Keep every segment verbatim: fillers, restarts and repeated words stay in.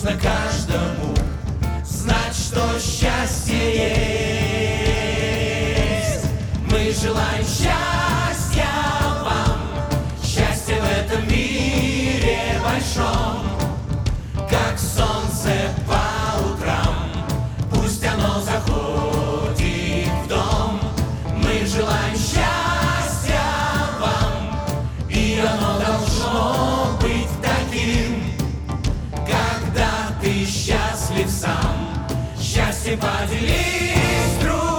нужно каждому знать, что счастье есть. Мы желаем счастья вам, счастья в этом мире большом, как солнце по утрам, пусть оно заходит в дом. Мы желаем счастья вам, и оно должно быть таким, когда ты счастлив сам, счастье поделись с другим.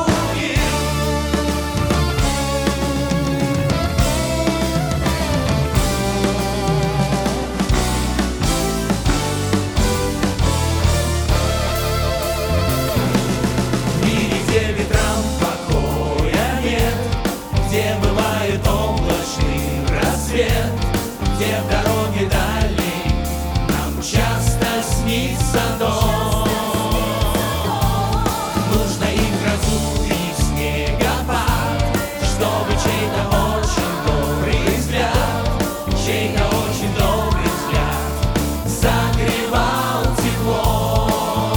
В мире, где ветрам покоя нет, где бывает облачный рассвет, где в дороге дальней нам часто снится дом. Нужно и грозу, и снегопад, чтобы чей-то очень добрый взгляд, чей-то очень добрый взгляд согревал тепло.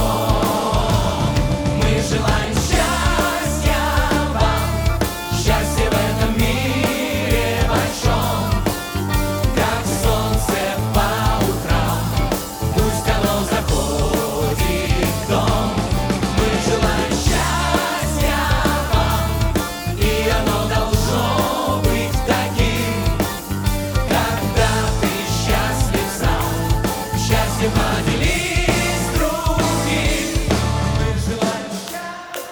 Мы желаем счастья вам, счастья в этом мире большом, как солнце по утрам, пусть оно заходит в дом. Мы желаем счастья вам, и оно должно быть таким, когда ты счастлив сам, счастье поделись с другим. Мы желаем счастья.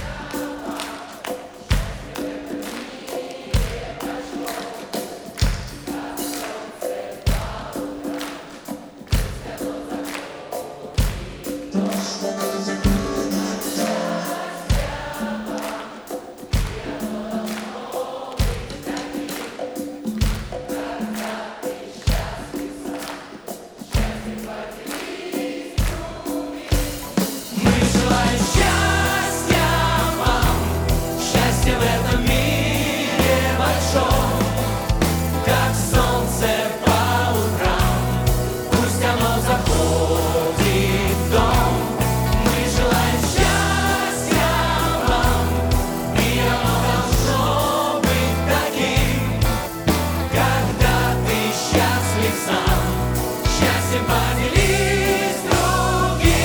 Мы желаем счастья вам, счастья в этом мире большом, как солнце по утрам, пусть оно заходит в дом. Мы желаем счастья вам, и оно должно быть таким, когда ты счастлив сам, счастьем поделись с другим.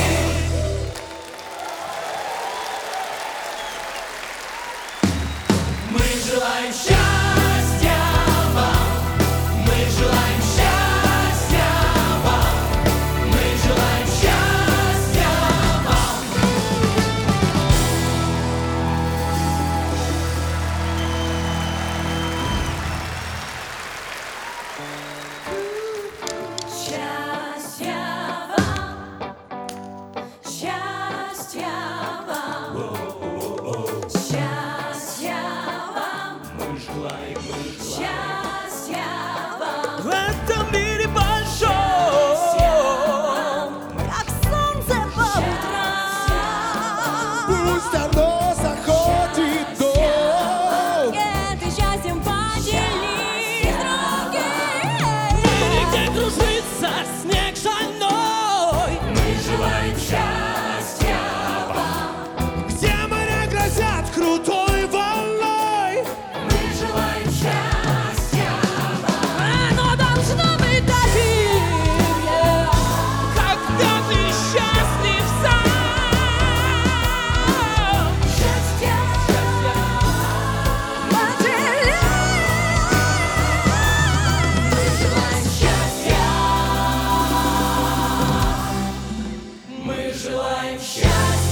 Мы желаем счастья вам, мы желаем счастья вам, мы желаем счастья вам. Счастья вам, счастья вам, счастья вам, Мы желаем, мы желаем. счастья вам, В этом мире большом, как солнце по утрам. пусть оно заходит в дом. Это счастьем поделись с другим. Где кружится снег шальной, Мы желаем счастья вам, где моря грозят крутой волной. мы желаем счастья вам. Оно должно быть таким, Когда ты счастлив сам, счастье поделись. Мы желаем счастья. Мы желаем счастья.